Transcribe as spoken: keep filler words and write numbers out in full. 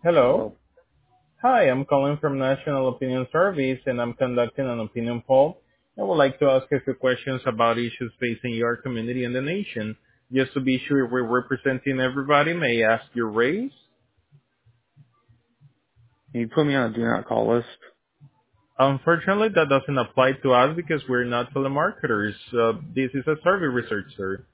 Hello. Hello. Hi, I'm calling from National Opinion Service and I'm conducting an opinion poll. I would like to ask a few questions about issues facing your community and the nation. Just to be sure we're representing everybody, may I ask your race? Can you put me on a do not call list? Unfortunately, that doesn't apply to us because we're not telemarketers. Uh, this is a survey research, sir.